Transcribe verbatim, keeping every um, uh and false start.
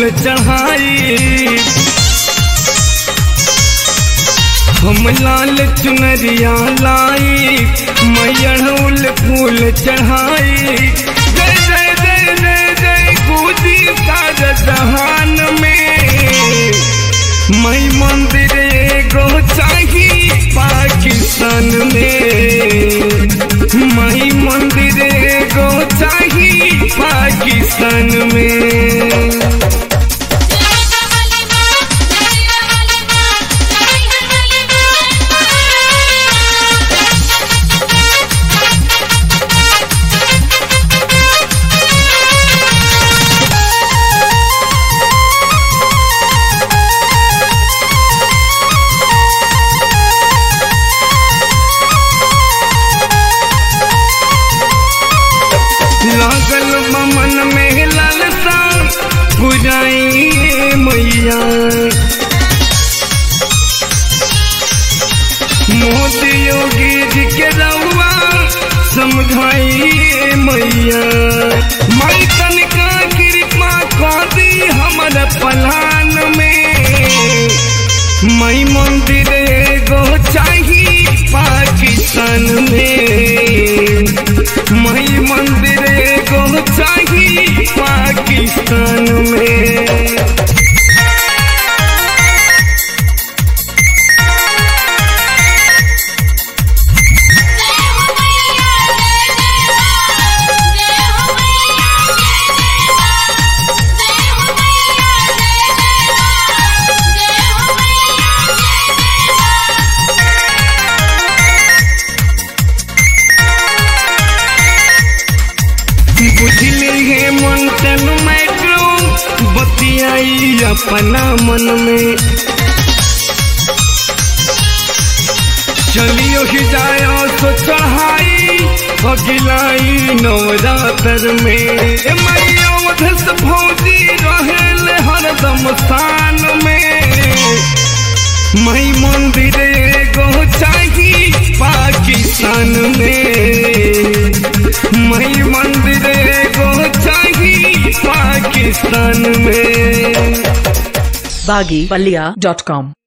फूल चढ़ाई, हम लाल चुनरिया लाई, मैं अड़हुल फूल चढ़ाई। जय जय जय जय जय गुजी सारा जहान में, मैं मंदिर एगो चाही पाकिस्तान में, मैं मंदिर एगो चाही पाकिस्तान में। लागल मन में लालसा पुजाई मैया, मोदी योगी जी के रउआ समझाई मैया। माई तनिका कृपा कर दी हमर पलान में, मैं मंदिर एगो चाही पाकिस्तान में, मैं मंदिर एगो चाही पाकिस्तान में। बुझले है मन तन मैट्रो बतियाई अपना मन में, चलियो ही जायो सो चढ़ाई अगिलाई नवरात्र में। मैया उधस भौजी रहेल हरदम स्थान में, मैं मंदिर एगो चाही पाकिस्तान में, मैं मंदिर एगो चाही पाकिस्तान में। बागी पल्लिया डॉट कॉम